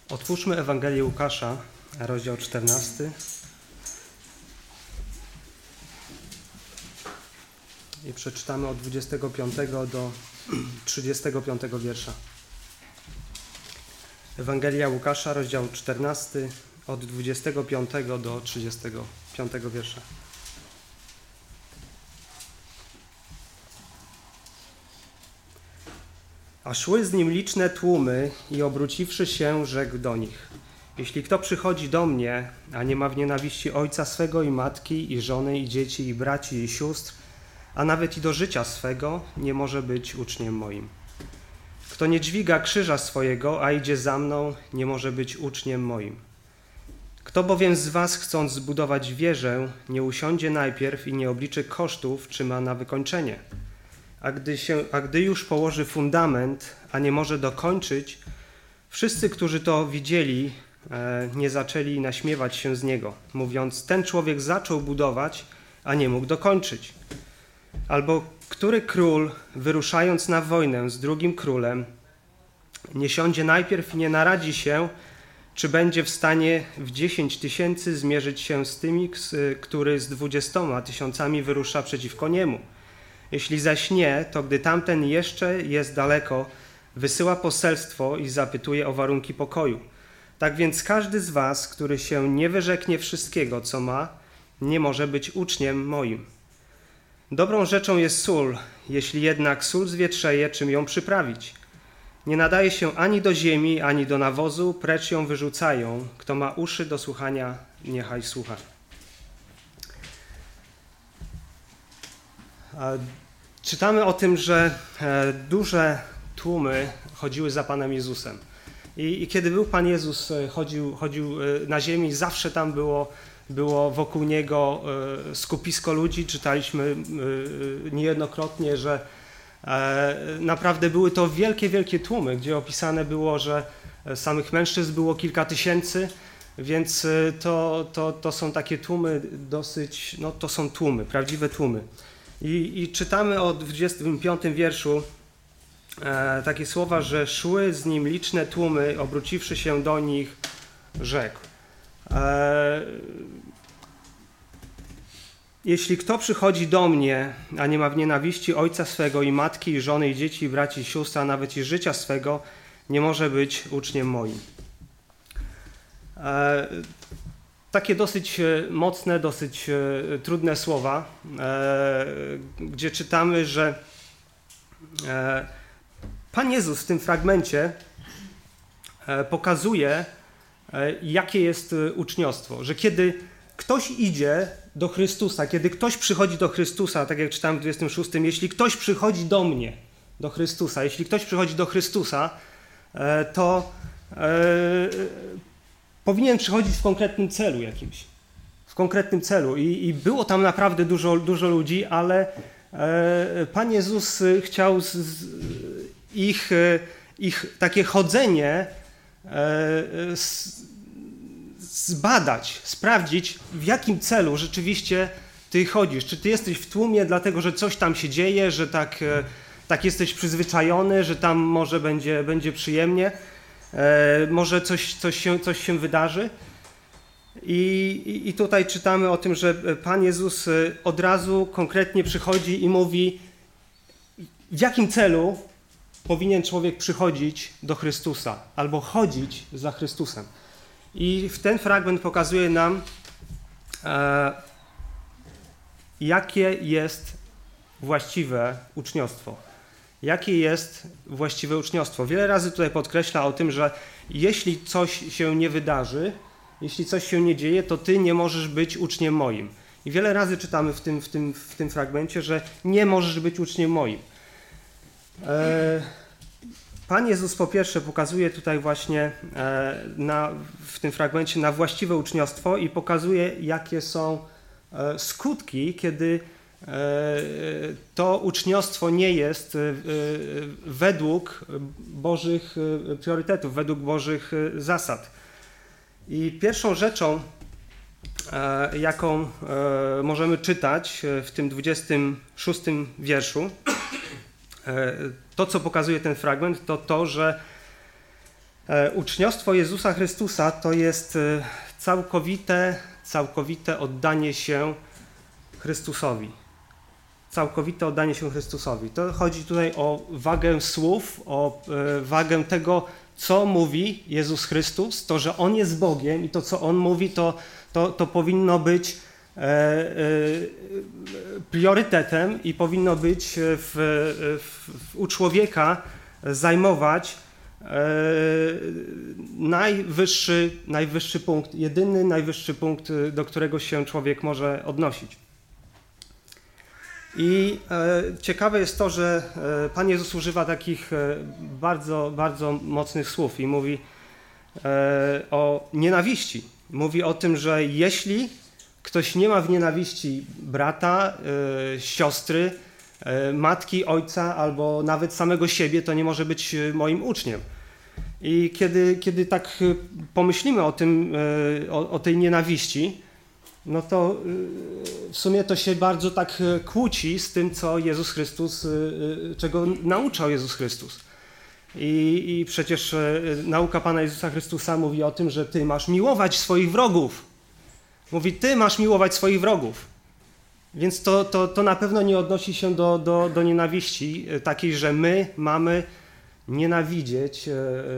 Otwórzmy Ewangelię Łukasza, rozdział 14 i przeczytamy od 25 do 35 wiersza. Ewangelia Łukasza, rozdział 14, od 25 do 35 wiersza. A szły z nim liczne tłumy i obróciwszy się, rzekł do nich: Jeśli kto przychodzi do mnie, a nie ma w nienawiści ojca swego i matki, i żony, i dzieci, i braci, i sióstr, a nawet i do życia swego, nie może być uczniem moim. Kto nie dźwiga krzyża swojego, a idzie za mną, nie może być uczniem moim. Kto bowiem z was, chcąc zbudować wieżę, nie usiądzie najpierw i nie obliczy kosztów, czy ma na wykończenie. A gdy już położy fundament, a nie może dokończyć, wszyscy, którzy to widzieli, nie zaczęli naśmiewać się z niego, mówiąc: ten człowiek zaczął budować, a nie mógł dokończyć. Albo który król, wyruszając na wojnę z drugim królem, nie siądzie najpierw i nie naradzi się, czy będzie w stanie w 10 000 zmierzyć się z tymi, który z 20 000 wyrusza przeciwko niemu. Jeśli zaś nie, to gdy tamten jeszcze jest daleko, wysyła poselstwo i zapytuje o warunki pokoju. Tak więc każdy z was, który się nie wyrzeknie wszystkiego, co ma, nie może być uczniem moim. Dobrą rzeczą jest sól, jeśli jednak sól zwietrzeje, czym ją przyprawić? Nie nadaje się ani do ziemi, ani do nawozu, precz ją wyrzucają. Kto ma uszy do słuchania, niechaj słucha. Czytamy o tym, że duże tłumy chodziły za Panem Jezusem. I kiedy był Pan Jezus, chodził na ziemi, zawsze tam było wokół Niego skupisko ludzi. Czytaliśmy niejednokrotnie, że naprawdę były to wielkie, wielkie tłumy, gdzie opisane było, że samych mężczyzn było kilka tysięcy, więc to są takie tłumy dosyć, to są tłumy, prawdziwe tłumy. I czytamy o 25 wierszu takie słowa, że szły z nim liczne tłumy, obróciwszy się do nich, rzekł: jeśli kto przychodzi do mnie, a nie ma w nienawiści ojca swego i matki, i żony, i dzieci, i braci, i sióstr, a nawet i życia swego, nie może być uczniem moim. Takie dosyć mocne, dosyć trudne słowa, gdzie czytamy, że Pan Jezus w tym fragmencie pokazuje, jakie jest uczniostwo, że kiedy ktoś idzie do Chrystusa, kiedy ktoś przychodzi do Chrystusa, tak jak czytałem w 26, jeśli ktoś przychodzi do mnie, do Chrystusa, jeśli ktoś przychodzi do Chrystusa, to powinien przychodzić w konkretnym celu jakimś. W konkretnym celu. I było tam naprawdę dużo ludzi, ale Pan Jezus chciał ich takie chodzenie zbadać, sprawdzić, w jakim celu rzeczywiście ty chodzisz. Czy ty jesteś w tłumie dlatego, że coś tam się dzieje, że tak jesteś przyzwyczajony, że tam może będzie przyjemnie, może coś się wydarzy. I tutaj czytamy o tym, że Pan Jezus od razu konkretnie przychodzi i mówi, w jakim celu powinien człowiek przychodzić do Chrystusa albo chodzić za Chrystusem. I ten fragment pokazuje nam, jakie jest właściwe uczniostwo. Jakie jest właściwe uczniostwo? Wiele razy tutaj podkreśla o tym, że jeśli coś się nie wydarzy, jeśli coś się nie dzieje, to ty nie możesz być uczniem moim. I wiele razy czytamy w tym fragmencie, że nie możesz być uczniem moim. Pan Jezus po pierwsze pokazuje tutaj właśnie w tym fragmencie na właściwe uczniostwo i pokazuje, jakie są skutki, kiedy to uczniostwo nie jest według Bożych priorytetów, według Bożych zasad. I pierwszą rzeczą, jaką możemy czytać w tym 26 wierszu, to co pokazuje ten fragment, to że Uczniostwo Jezusa Chrystusa to jest całkowite oddanie się Chrystusowi. Całkowite oddanie się Chrystusowi. To chodzi tutaj o wagę słów, o wagę tego, co mówi Jezus Chrystus, to, że On jest Bogiem i to, co On mówi, to powinno być priorytetem i powinno być u człowieka zajmować najwyższy punkt, jedyny najwyższy punkt, do którego się człowiek może odnosić. I ciekawe jest to, że Pan Jezus używa takich bardzo, bardzo mocnych słów i mówi o nienawiści. Mówi o tym, że jeśli ktoś nie ma w nienawiści brata, siostry, matki, ojca albo nawet samego siebie, to nie może być moim uczniem. I kiedy tak pomyślimy o tym, o tej nienawiści, no to w sumie to się bardzo tak kłóci z tym, co Jezus Chrystus, czego nauczał Jezus Chrystus. I przecież nauka Pana Jezusa Chrystusa mówi o tym, że ty masz miłować swoich wrogów. Mówi, ty masz miłować swoich wrogów. Więc to na pewno nie odnosi się do nienawiści takiej, że my mamy nienawidzieć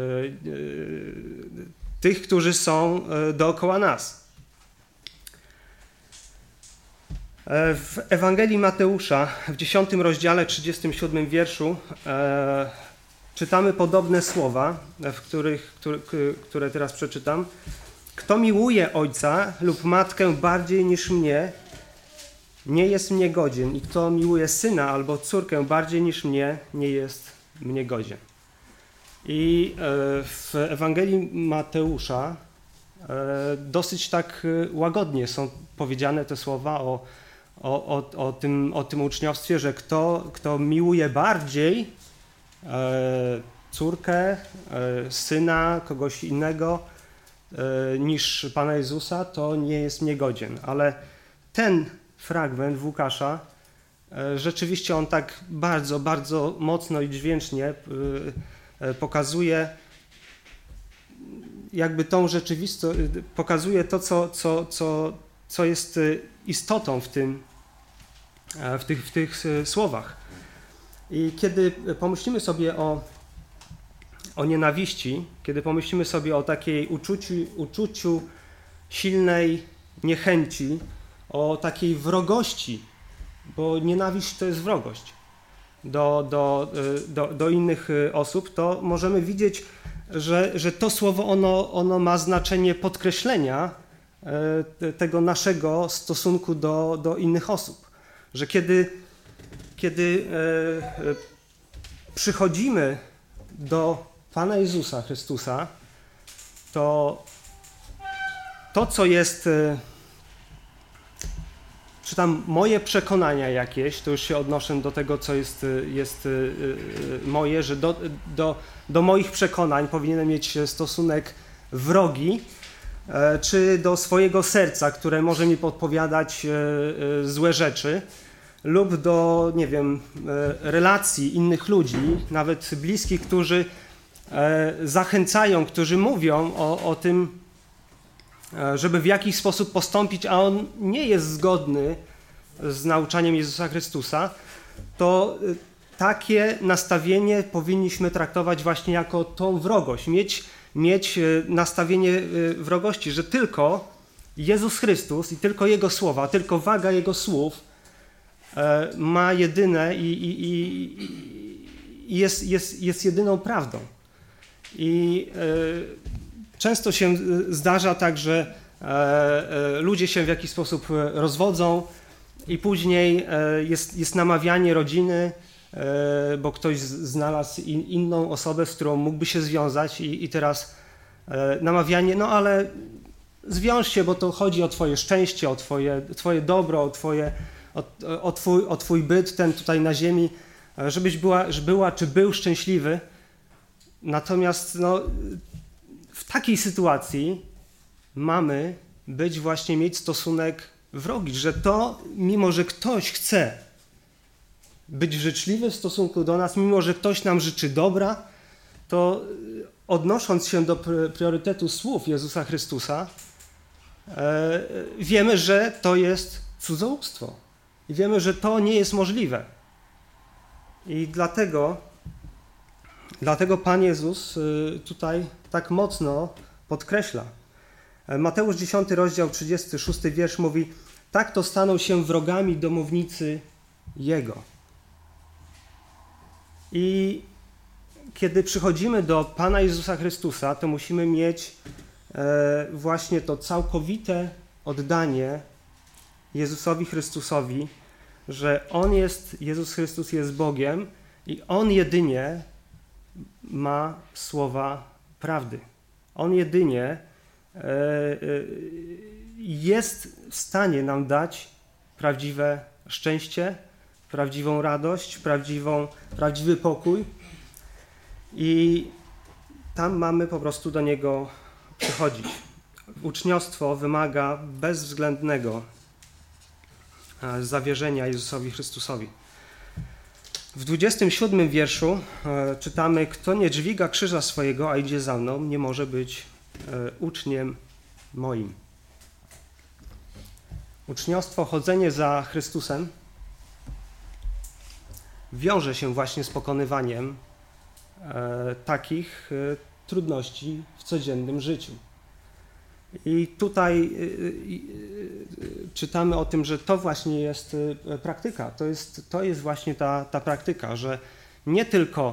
tych, którzy są dookoła nas. W Ewangelii Mateusza w 10 rozdziale, 37 wierszu czytamy podobne słowa, które teraz przeczytam. Kto miłuje ojca lub matkę bardziej niż mnie, nie jest mnie godzien. I kto miłuje syna albo córkę bardziej niż mnie, nie jest mnie godzien. I w Ewangelii Mateusza dosyć tak łagodnie są powiedziane te słowa o tym uczniostwie, że kto miłuje bardziej córkę, syna, kogoś innego niż Pana Jezusa, to nie jest mnie godzien. Ale ten fragment w Łukasza rzeczywiście on tak bardzo, bardzo mocno i dźwięcznie pokazuje jakby tą rzeczywistość, pokazuje to, co jest istotą w tych słowach. I kiedy pomyślimy sobie o nienawiści, kiedy pomyślimy sobie o takiej uczuciu silnej niechęci, o takiej wrogości, bo nienawiść to jest wrogość do innych osób, to możemy widzieć, że to słowo ono ma znaczenie podkreślenia tego naszego stosunku do innych osób. Że kiedy przychodzimy do Pana Jezusa Chrystusa, to co jest, czy tam moje przekonania jakieś, to już się odnoszę do tego, co jest moje, że do moich przekonań powinienem mieć stosunek wrogi, czy do swojego serca, które może mi podpowiadać złe rzeczy, lub do, nie wiem, relacji innych ludzi, nawet bliskich, którzy zachęcają, którzy mówią o tym, żeby w jakiś sposób postąpić, a on nie jest zgodny z nauczaniem Jezusa Chrystusa, to takie nastawienie powinniśmy traktować właśnie jako tą wrogość, mieć nastawienie wrogości, że tylko Jezus Chrystus i tylko Jego słowa, tylko waga Jego słów ma jedyne i jest jedyną prawdą. I często się zdarza tak, że ludzie się w jakiś sposób rozwodzą i później jest namawianie rodziny, bo ktoś znalazł inną osobę, z którą mógłby się związać i teraz namawianie, no ale zwiąż się, bo to chodzi o twoje szczęście, o twoje dobro, o twój byt ten tutaj na ziemi, żebyś była czy był szczęśliwy. Natomiast no, w takiej sytuacji mamy mieć stosunek wrogi, że to, mimo że ktoś chce być życzliwy w stosunku do nas, mimo że ktoś nam życzy dobra, to odnosząc się do priorytetu słów Jezusa Chrystusa, wiemy, że to jest cudzołóstwo. I wiemy, że to nie jest możliwe. I dlatego Pan Jezus tutaj tak mocno podkreśla. Mateusz 10 rozdział 36 wiersz mówi: tak to staną się wrogami domownicy Jego. I kiedy przychodzimy do Pana Jezusa Chrystusa, to musimy mieć właśnie to całkowite oddanie Jezusowi Chrystusowi, że Jezus Chrystus jest Bogiem i On jedynie ma słowa prawdy. On jedynie jest w stanie nam dać prawdziwe szczęście, prawdziwą radość, prawdziwy pokój i tam mamy po prostu do Niego przychodzić. Uczniostwo wymaga bezwzględnego zawierzenia Jezusowi Chrystusowi. W 27 wierszu czytamy: kto nie dźwiga krzyża swojego, a idzie za mną, nie może być uczniem moim. Uczniostwo, chodzenie za Chrystusem wiąże się właśnie z pokonywaniem takich trudności w codziennym życiu. I tutaj czytamy o tym, że to właśnie jest praktyka. To jest właśnie ta praktyka, że nie tylko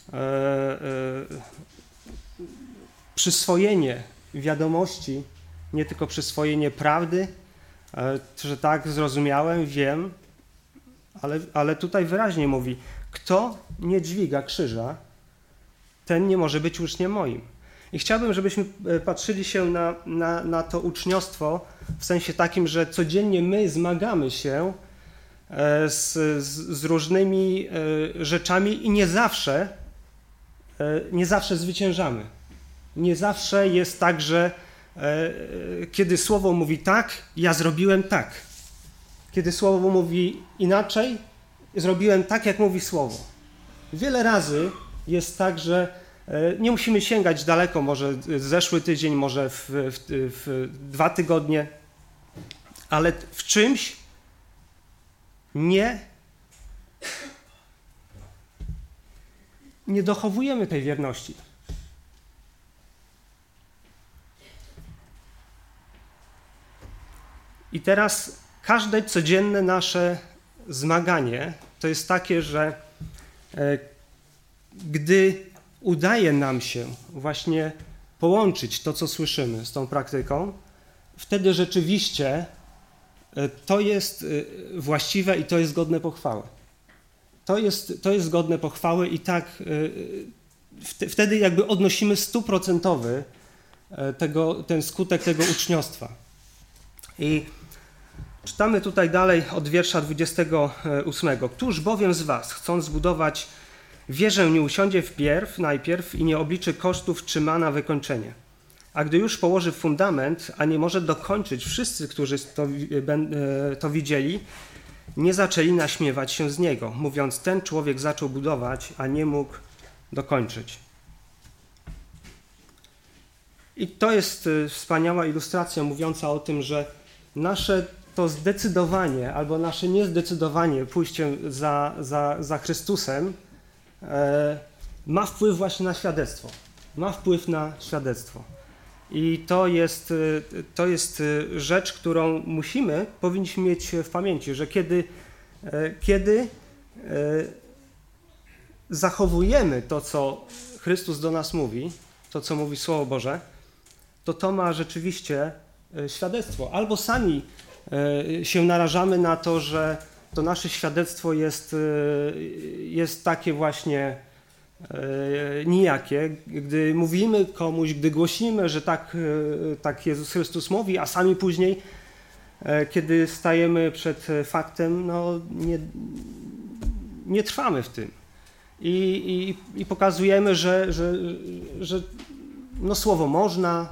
przyswojenie wiadomości, nie tylko przyswojenie prawdy, że tak, zrozumiałem, wiem, ale tutaj wyraźnie mówi: kto nie dźwiga krzyża, ten nie może być uczniem moim. I chciałbym, żebyśmy patrzyli się na to uczniostwo w sensie takim, że codziennie my zmagamy się z różnymi rzeczami i nie zawsze zwyciężamy. Nie zawsze jest tak, że kiedy Słowo mówi tak, ja zrobiłem tak. Kiedy Słowo mówi inaczej, zrobiłem tak, jak mówi Słowo. Wiele razy jest tak, że nie musimy sięgać daleko, może zeszły tydzień, może w 2 tygodnie, ale w czymś nie dochowujemy tej wierności. I teraz każde codzienne nasze zmaganie to jest takie, że gdy udaje nam się właśnie połączyć to, co słyszymy, z tą praktyką, wtedy rzeczywiście to jest właściwe i to jest godne pochwały. To jest godne pochwały i tak wtedy jakby odnosimy 100% ten skutek tego uczniostwa. I czytamy tutaj dalej od wiersza 28. Któż bowiem z was, chcąc zbudować wieżę, nie usiądzie najpierw i nie obliczy kosztów, czy ma na wykończenie. A gdy już położy fundament, a nie może dokończyć, wszyscy, którzy to widzieli, nie zaczęli naśmiewać się z niego, mówiąc: ten człowiek zaczął budować, a nie mógł dokończyć. I to jest wspaniała ilustracja mówiąca o tym, że nasze to zdecydowanie albo nasze niezdecydowanie pójście za Chrystusem ma wpływ właśnie na świadectwo. Ma wpływ na świadectwo. I to jest rzecz, którą powinniśmy mieć w pamięci, że kiedy zachowujemy to, co Chrystus do nas mówi, to, co mówi Słowo Boże, to ma rzeczywiście świadectwo. Albo sami się narażamy na to, że to nasze świadectwo jest takie właśnie nijakie, gdy mówimy komuś, gdy głosimy, że tak Jezus Chrystus mówi, a sami później, kiedy stajemy przed faktem, no nie trwamy w tym. I pokazujemy, że no słowo można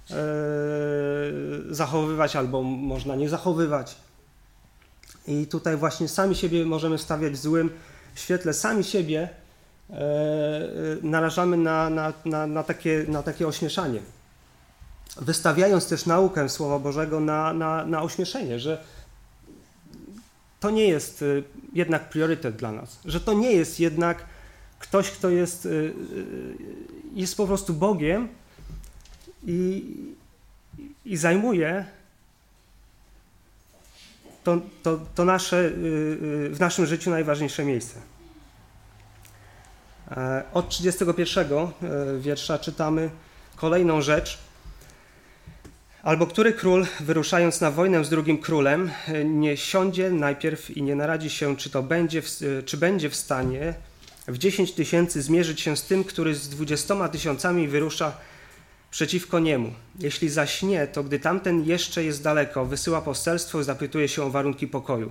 zachowywać albo można nie zachowywać. I tutaj właśnie sami siebie możemy stawiać w złym świetle, sami siebie narażamy na takie ośmieszanie. Wystawiając też naukę Słowa Bożego na ośmieszenie, że to nie jest jednak priorytet dla nas, że to nie jest jednak ktoś, kto jest po prostu Bogiem i zajmuje to nasze, w naszym życiu najważniejsze miejsce. Od 31 wiersza czytamy kolejną rzecz. Albo który król, wyruszając na wojnę z drugim królem, nie siądzie najpierw i nie naradzi się, czy będzie w stanie w 10 000 zmierzyć się z tym, który z 20 000 wyrusza przeciwko niemu. Jeśli zaś nie, to gdy tamten jeszcze jest daleko, wysyła poselstwo i zapytuje się o warunki pokoju.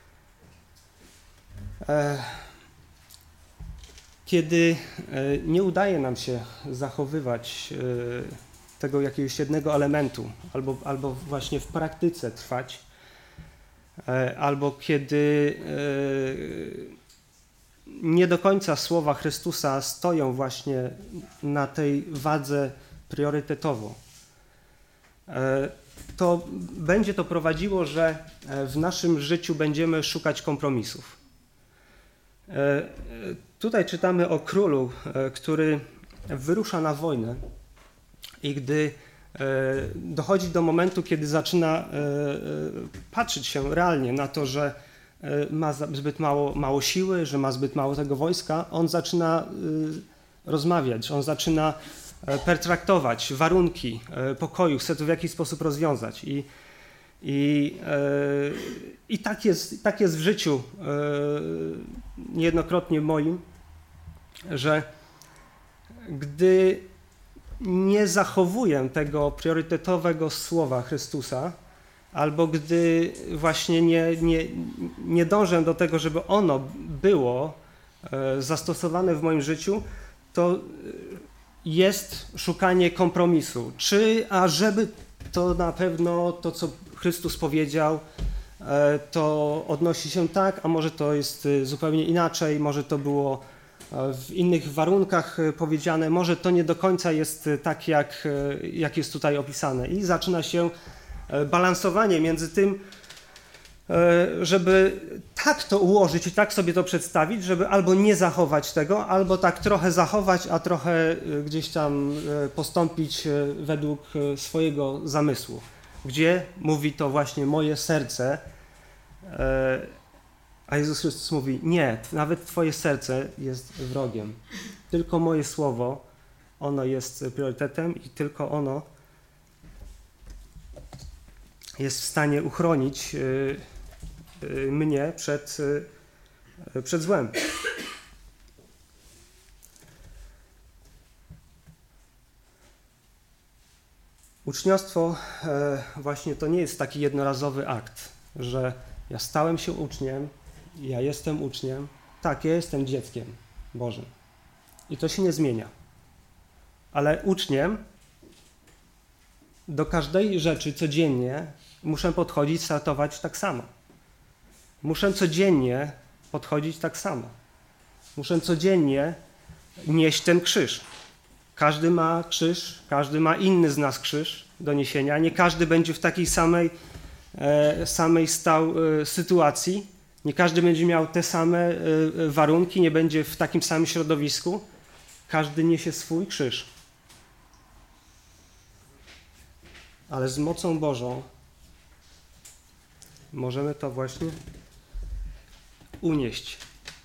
Kiedy nie udaje nam się zachowywać tego jakiegoś jednego elementu, albo właśnie w praktyce trwać, albo kiedy nie do końca słowa Chrystusa stoją właśnie na tej wadze priorytetowo, to będzie to prowadziło, że w naszym życiu będziemy szukać kompromisów. Tutaj czytamy o królu, który wyrusza na wojnę i gdy dochodzi do momentu, kiedy zaczyna patrzeć się realnie na to, że ma zbyt mało siły, że ma zbyt mało tego wojska, on zaczyna rozmawiać, on zaczyna pertraktować warunki pokoju, chce to w jakiś sposób rozwiązać. I tak jest w życiu niejednokrotnie moim, że gdy nie zachowuję tego priorytetowego słowa Chrystusa, albo gdy właśnie nie dążę do tego, żeby ono było zastosowane w moim życiu, to jest szukanie kompromisu. Żeby to na pewno to, co Chrystus powiedział, to odnosi się tak, a może to jest zupełnie inaczej, może to było w innych warunkach powiedziane, może to nie do końca jest tak, jak jest tutaj opisane. I zaczyna się balansowanie między tym, żeby tak to ułożyć i tak sobie to przedstawić, żeby albo nie zachować tego, albo tak trochę zachować, a trochę gdzieś tam postąpić według swojego zamysłu. Gdzie mówi to właśnie moje serce, a Jezus Chrystus mówi, nie, nawet twoje serce jest wrogiem. Tylko moje słowo, ono jest priorytetem i tylko ono jest w stanie uchronić mnie przed złem. Uczniostwo właśnie to nie jest taki jednorazowy akt, że ja stałem się uczniem, ja jestem uczniem, tak, ja jestem dzieckiem Bożym i to się nie zmienia. Ale uczniem do każdej rzeczy codziennie muszę podchodzić, startować tak samo. Muszę codziennie podchodzić tak samo. Muszę codziennie nieść ten krzyż. Każdy ma krzyż, każdy ma inny z nas krzyż do niesienia. Nie każdy będzie w takiej samej sytuacji. Nie każdy będzie miał te same warunki, nie będzie w takim samym środowisku. Każdy niesie swój krzyż. Ale z mocą Bożą możemy to właśnie unieść.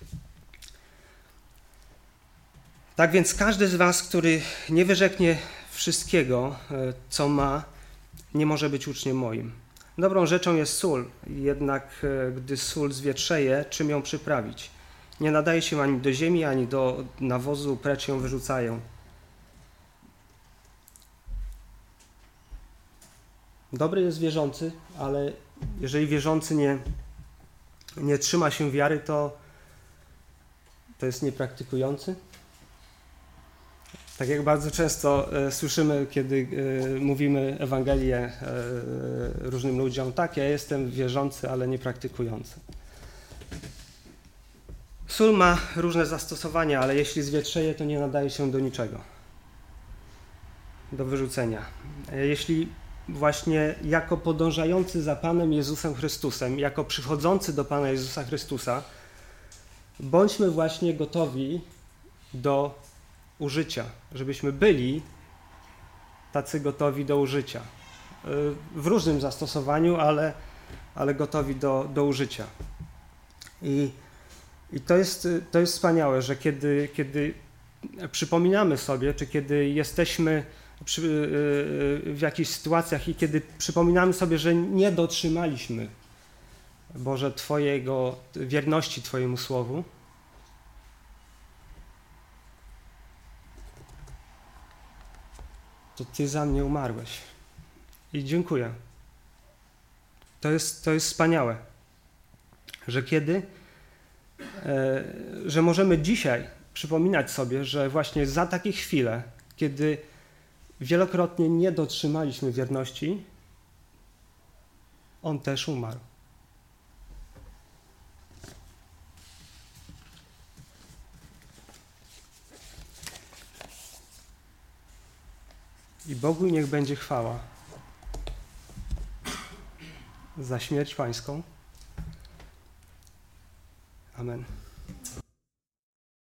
Tak więc każdy z was, który nie wyrzeknie wszystkiego, co ma, nie może być uczniem moim. Dobrą rzeczą jest sól, jednak gdy sól zwietrzeje, czym ją przyprawić? Nie nadaje się ani do ziemi, ani do nawozu, precz ją wyrzucają. Dobry jest wierzący, ale jeżeli wierzący nie trzyma się wiary, to jest niepraktykujący. Tak jak bardzo często słyszymy, kiedy mówimy Ewangelię różnym ludziom, tak, ja jestem wierzący, ale niepraktykujący. Sól ma różne zastosowania, ale jeśli zwietrzeje, to nie nadaje się do niczego. Do wyrzucenia. Jeśli właśnie jako podążający za Panem Jezusem Chrystusem, jako przychodzący do Pana Jezusa Chrystusa, bądźmy właśnie gotowi do użycia, żebyśmy byli tacy gotowi do użycia. W różnym zastosowaniu, ale gotowi do użycia. I to jest wspaniałe, że kiedy przypominamy sobie, czy kiedy jesteśmy w jakichś sytuacjach i kiedy przypominamy sobie, że nie dotrzymaliśmy, Boże, Twojego wierności Twojemu Słowu, to Ty za mnie umarłeś. I dziękuję. To jest wspaniałe, że że możemy dzisiaj przypominać sobie, że właśnie za takie chwile, kiedy wielokrotnie nie dotrzymaliśmy wierności, On też umarł. I Bogu niech będzie chwała za śmierć Pańską. Amen.